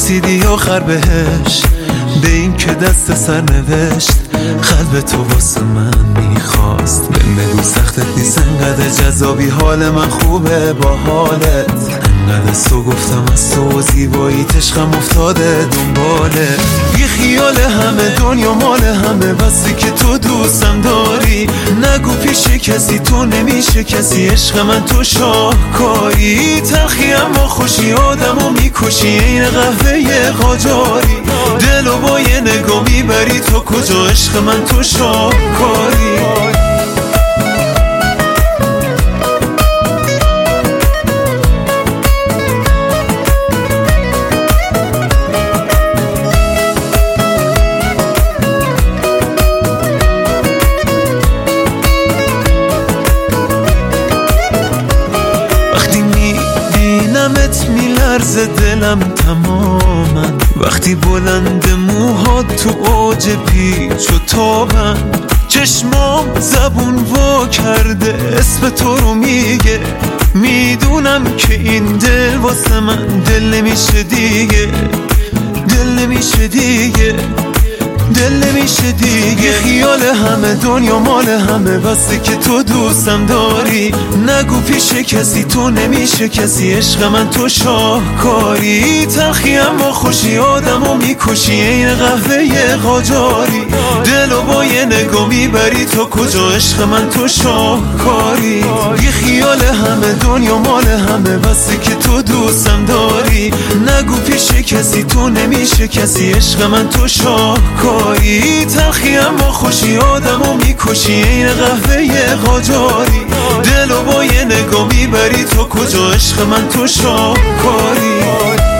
رسیدی آخر بهش، به این که دست سر نوشت قلب تو واسه من میخواست. بگو سختت نیست انقدر جذابی، حال من خوبه با حالت، انقدر تو گفتم از تو زیبایی عشقم افتاده دنباله. بی خیال همه دنیا مال همه، بسی که تو دوستم داری، نگو پیش کسی تو نمیشه کسی، عشق من تو شاهکاری. تلخی اما خوشی آدمو میکشی، این قهوه قاجاری، دلو با یه نگاه میبری تو کجا، عشق من تو شاهکاری. میلرزه دلم تماما، وقتی بلند موهات تو اوج پیچ و تابن، چشمام زبون وا کرده اسم تو رو میگه، میدونم که این دل واسه من دل نمیشه دیگه، دل نمیشه دیگه، دل نمیشه دیگه. خیال همه دنیا مال همه، بسه که تو دوستم داری، نگو پیش کسی تو نمیشه کسی، عشق من تو شاهکاری. تلخی اما خوشی آدمو میکشی، این قهوه قاجاری، دلو با یه نگاه میبری تو کجا، عشق من تو شاهکاری. بی خیال همه دنیا مال همه، بسه که تو دوستم داری، نگو پیش کسی تو نمیشه کسی، عشق من تو شاهکاری. تلخی اما خوشی آدمو میکشی، این قهوه قاجاری، دلو با یه نگاه میبری تو کجا، عشق من تو شاهکاری.